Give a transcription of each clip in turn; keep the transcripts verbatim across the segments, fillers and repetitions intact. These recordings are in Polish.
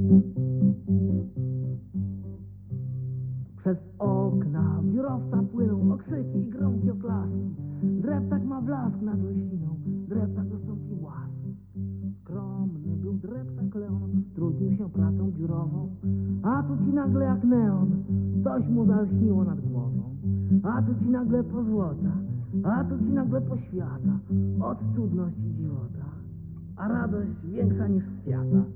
Przez okna biurowca płyną okrzyki i gromkie oklaski. Dreptak ma blask nad rośliną, dreptak dostąpi łaski. Skromny był dreptak Leon, trudnił się pracą biurową. A tu ci nagle jak neon, coś mu zalśniło nad głową. A tu ci nagle pozłota, a tu ci nagle poświata. Od cudność i dziwota, a radość większa niż świata.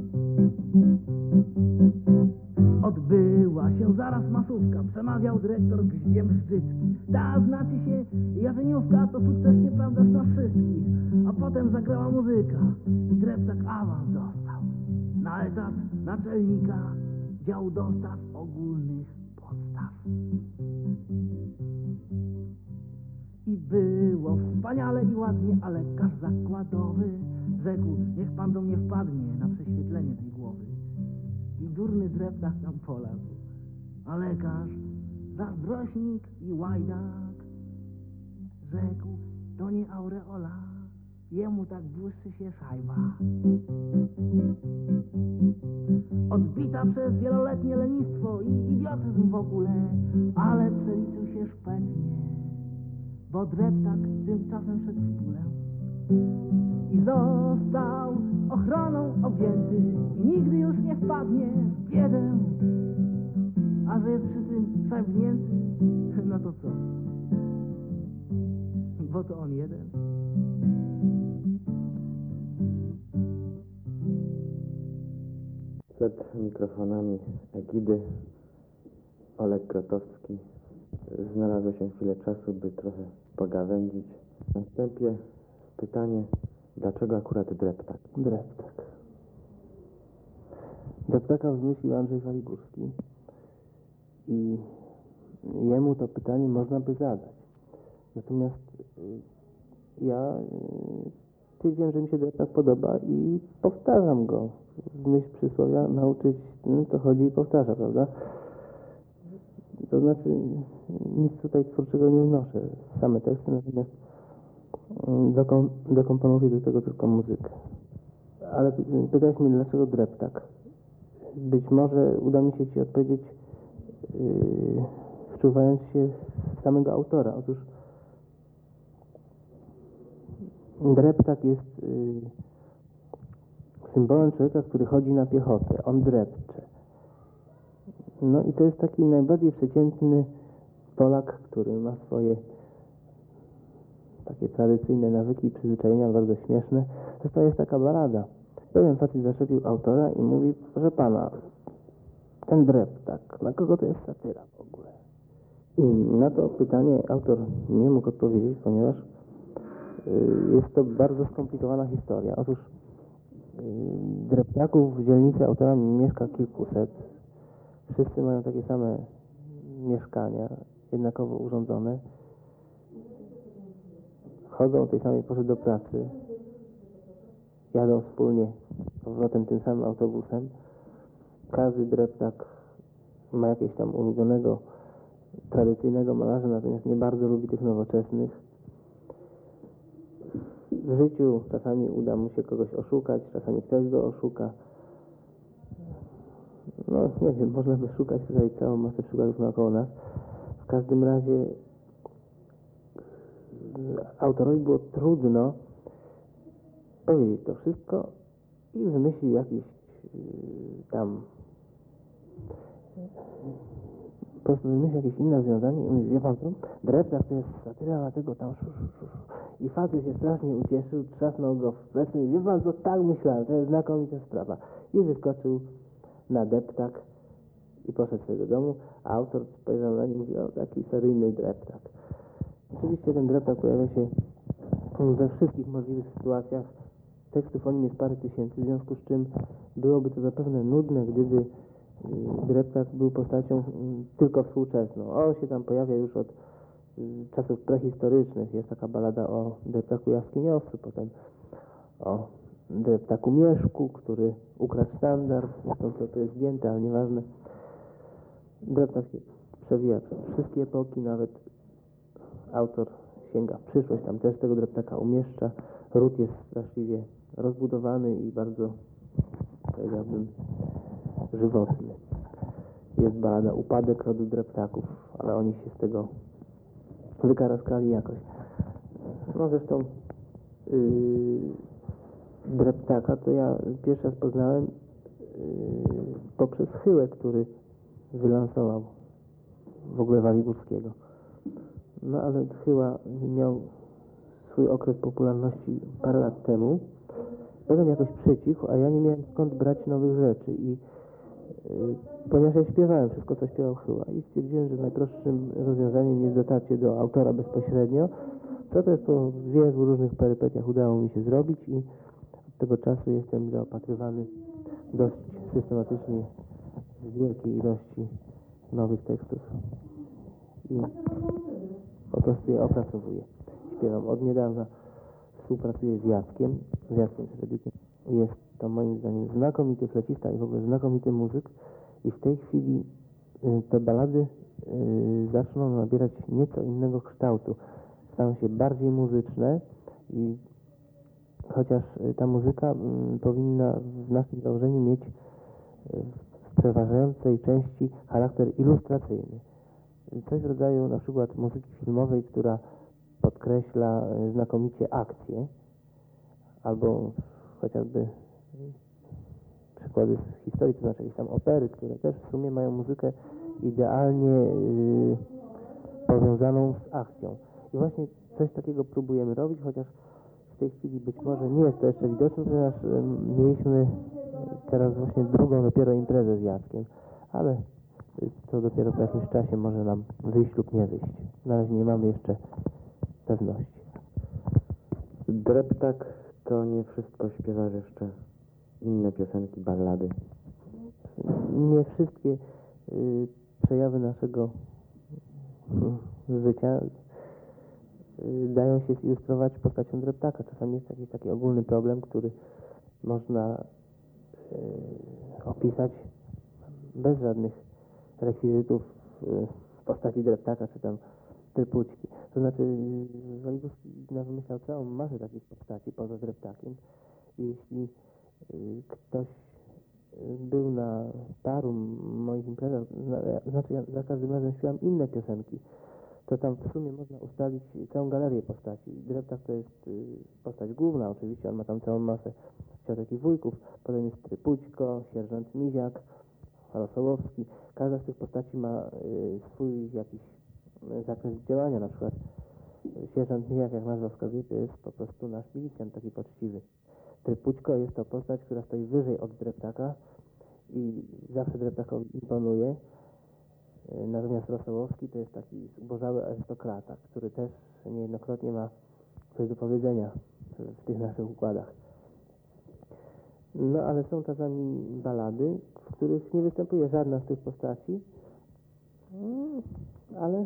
Odbyła się zaraz masówka, przemawiał dyrektor Gździem Szczycki. Ta znaczy się jarzeniówka, to sukces nieprawdaż na wszystkich. A potem zagrała muzyka i dreptak awans dostał na etat naczelnika działu dostaw ogólnych podstaw. I było wspaniale i ładnie, a lekarz zakładowy rzekł: niech pan do mnie wpadnie na prześwietlenie tej głowy. I durny dreptak tam polazł, a lekarz, zazdrośnik i łajdak, rzekł: to nie aureola, jemu tak błyszczy się szajba. Odbita przez wieloletnie lenistwo i idiotyzm w ogóle, ale przeliczył się szpetnie, bo dreptak tymczasem szedł w pulę. I został ochroną objęty i nigdy już nie wpadnie w biedę. A że jest przy tym szajbnięty, no to co? Bo to on jeden. Przed mikrofonami Egidy Olek Grotowski znalazło się chwilę czasu, by trochę pogawędzić. Na wstępie pytanie, dlaczego akurat dreptak? Dreptak. Dreptaka wymyślił Andrzej Waligórski i jemu to pytanie można by zadać. Natomiast y, ja y, stwierdziłem, że mi się dreptak podoba i powtarzam go. W myśl przysłowia nauczyć no, to chodzi i powtarza, prawda? To znaczy nic tutaj twórczego nie wnoszę, same teksty, natomiast Dokom, dokomponuję do tego tylko muzykę. Ale pytałeś mnie, dlaczego dreptak? Być może uda mi się Ci odpowiedzieć, yy, wczuwając się w samego autora. Otóż dreptak jest yy, symbolem człowieka, który chodzi na piechotę. On drepcze. No i to jest taki najbardziej przeciętny Polak, który ma swoje takie tradycyjne nawyki i przyzwyczajenia, bardzo śmieszne. Zresztą jest taka balada. Pewien facet zaczepił autora i mówi: proszę pana, ten dreptak, na kogo to jest satyra w ogóle? I na to pytanie autor nie mógł odpowiedzieć, ponieważ y, jest to bardzo skomplikowana historia. Otóż y, dreptaków w dzielnicy autora mieszka kilkuset. Wszyscy mają takie same mieszkania, jednakowo urządzone. Chodzą o tej samej porze do pracy, jadą wspólnie powrotem tym samym autobusem. Każdy dreptak ma jakiegoś tam ulubionego, tradycyjnego malarza, natomiast nie bardzo lubi tych nowoczesnych. W życiu czasami uda mu się kogoś oszukać, czasami ktoś go oszuka. No nie wiem, można by szukać tutaj całą masę przykładów naokoło nas. W każdym razie autorowi było trudno powiedzieć to wszystko i wymyślił jakieś yy, tam po prostu wymyślił jakieś inne rozwiązanie i mówi: wie pan co, dreptak to jest satyra na tego tam szu, szu, szu. I facet się strasznie ucieszył, trzasnął go w plecy i wie pan co, tak myślałem, to jest znakomita sprawa. I wyskoczył na deptak i poszedł sobie do domu, a autor spojrzał na nim i mówi: o, taki seryjny dreptak. Oczywiście ten dreptak pojawia się we wszystkich możliwych sytuacjach. Tekstów o nim jest parę tysięcy, w związku z czym byłoby to zapewne nudne, gdyby dreptak był postacią tylko współczesną. On się tam pojawia już od czasów prehistorycznych. Jest taka balada o dreptaku jaskiniowcu, potem o dreptaku Mieszku, który ukradł sztandar. Zresztą to, to jest zdjęte, ale nieważne. Dreptak się przewija przez wszystkie epoki, nawet autor sięga w przyszłość, tam też tego dreptaka umieszcza. Ród jest straszliwie rozbudowany i bardzo, powiedziałbym, żywotny. Jest balada Upadek rodu dreptaków, ale oni się z tego wykaraskali jakoś. No zresztą yy, dreptaka to ja pierwszy raz poznałem yy, poprzez Chyłę, który wylansował w ogóle Waligórskiego. No ale Chyła miał swój okres popularności parę lat temu. Potem jakoś przycichł, a ja nie miałem skąd brać nowych rzeczy i yy, ponieważ ja śpiewałem wszystko, co śpiewał Chyła i stwierdziłem, że najprostszym rozwiązaniem jest dotarcie do autora bezpośrednio, co też po wielu różnych perypetiach udało mi się zrobić i od tego czasu jestem zaopatrywany dość systematycznie w wielkiej ilości nowych tekstów i po prostu je opracowuję. Śpiewam od niedawna, współpracuję z Jackiem, z Jackiem Sredykiem. Jest to moim zdaniem znakomity flecista i w ogóle znakomity muzyk i w tej chwili y, te balady y, zaczną nabierać nieco innego kształtu. Staną się bardziej muzyczne i chociaż y, ta muzyka y, powinna w naszym założeniu mieć y, w przeważającej części charakter ilustracyjny. Coś w rodzaju na przykład muzyki filmowej, która podkreśla y, znakomicie akcję, albo chociażby przykłady z historii, to znaczy jakieś tam opery, które też w sumie mają muzykę idealnie yy, powiązaną z akcją. I właśnie coś takiego próbujemy robić, chociaż w tej chwili być może nie jest to jeszcze widoczne, ponieważ yy, mieliśmy teraz właśnie drugą dopiero imprezę z Jackiem, ale yy, to dopiero po jakimś czasie może nam wyjść lub nie wyjść. Na razie nie mamy jeszcze pewności. Dreptak to nie wszystko, śpiewasz jeszcze inne piosenki, ballady. Nie wszystkie y, przejawy naszego y, życia y, dają się zilustrować postacią dreptaka. Czasami jest jakiś taki ogólny problem, który można y, opisać bez żadnych rekwizytów y, w postaci dreptaka czy tam trypućki. To znaczy y, Waligórski wymyślał całą masę takich postaci poza dreptakiem i jeśli y, ktoś był na paru moich imprezach, znaczy ja za każdym razem śpiewam inne piosenki, to tam w sumie można ustalić całą galerię postaci. Dreptak to jest y, postać główna oczywiście, on ma tam całą masę ciotek i wujków, potem jest Trypućko, sierżant Miziak, Rosołowski. Każda z tych postaci ma y, swój jakiś y, zakres działania, na przykład y, sierżant Miziak, jak nazwa wskazuje, to jest po prostu nasz milicjant, taki poczciwy. Trypućko jest to postać, która stoi wyżej od dreptaka i zawsze dreptakowi imponuje. Natomiast Rosołowski to jest taki zubożały arystokrata, który też niejednokrotnie ma coś do powiedzenia w tych naszych układach. No ale są czasami balady, w których nie występuje żadna z tych postaci, ale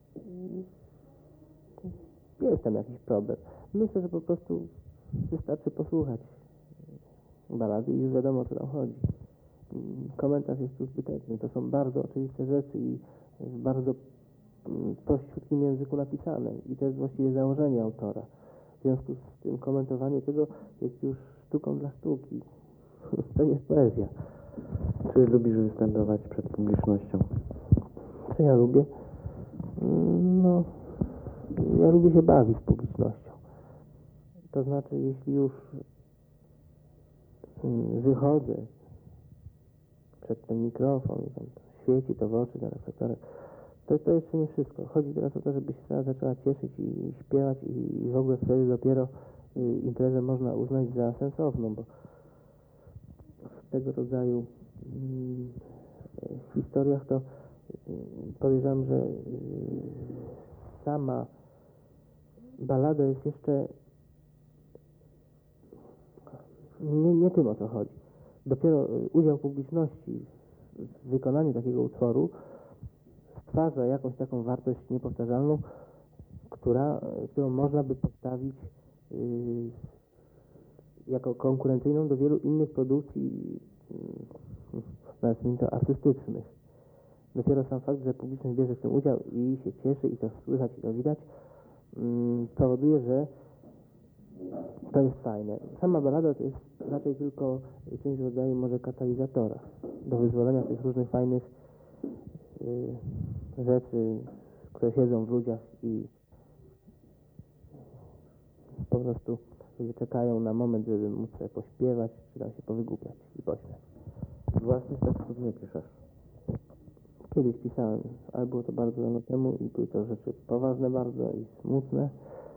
jest tam jakiś problem. Myślę, że po prostu wystarczy posłuchać balady i już wiadomo, o co tam chodzi. Komentarz jest tu zbyteczny. To są bardzo oczywiste rzeczy i w bardzo prościutkim języku napisane. I to jest właściwie założenie autora. W związku z tym komentowanie tego jest już sztuką dla sztuki. To nie jest poezja. Czy lubisz występować przed publicznością? Co ja lubię? No, ja lubię się bawić z publicznością. To znaczy, jeśli już wychodzę przed ten mikrofon i tam świeci to w oczy na reflektorach, to, to jeszcze nie wszystko. Chodzi teraz o to, żeby się teraz zaczęła cieszyć i śpiewać i, i w ogóle wtedy dopiero y, imprezę można uznać za sensowną, bo w tego rodzaju y, historiach to y, podejrzewam, że y, sama balada jest jeszcze nie, nie tym, o co chodzi. Dopiero udział publiczności w wykonaniu takiego utworu stwarza jakąś taką wartość niepowtarzalną, która, którą można by postawić yy, jako konkurencyjną do wielu innych produkcji, yy, nazwijmy to artystycznych. Dopiero sam fakt, że publiczność bierze w tym udział i się cieszy, i to słychać, i to widać, yy, powoduje, że To jest fajne. Sama balada to jest raczej tylko czymś w rodzaju może katalizatora do wyzwolenia tych różnych fajnych y, rzeczy, które siedzą w ludziach i po prostu ludzie czekają na moment, żeby móc sobie pośpiewać, czy tam się powygłupiać i pośmiać. Własnych tekstów nie piszesz. Kiedyś pisałem, ale było to bardzo dawno temu i były to rzeczy poważne bardzo i smutne,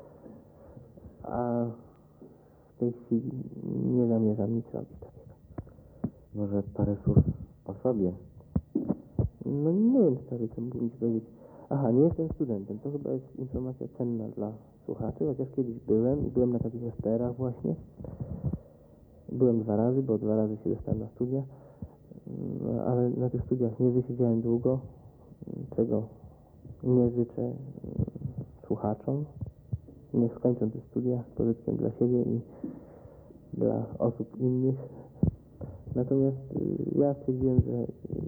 a w tej chwili nie zamierzam nic robić takiego. Może parę słów o sobie. No nie wiem, stary, co mógłbym ci powiedzieć. Aha, nie jestem studentem. To chyba jest informacja cenna dla słuchaczy, chociaż kiedyś byłem i byłem na takich esterach właśnie. Byłem dwa razy, bo dwa razy się dostałem na studia, no, ale na tych studiach nie wysiedziałem długo, czego nie życzę mm, słuchaczom. Niech skończą te studia z pożytkiem dla siebie i dla osób innych. Natomiast y, ja stwierdziłem, że y,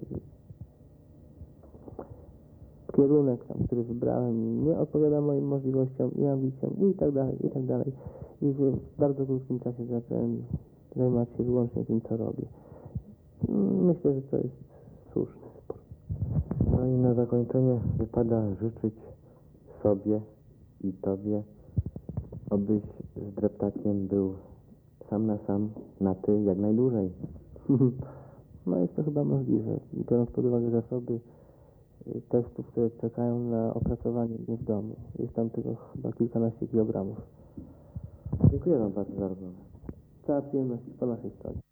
kierunek tam, który wybrałem, nie odpowiada moim możliwościom i ambicjom i tak dalej, i tak dalej. I w bardzo krótkim czasie zacząłem zajmować się wyłącznie tym, co robię. Myślę, że to jest słuszny sport. No i na zakończenie wypada życzyć sobie i tobie, abyś z dreptakiem był sam na sam, na ty jak najdłużej. No jest to chyba możliwe, biorąc pod uwagę zasoby y, tekstów, które czekają na opracowanie mnie w domu. Jest tam tego chyba kilkanaście kilogramów. Dziękuję wam bardzo za rozmowę. Cała przyjemność po naszej stronie.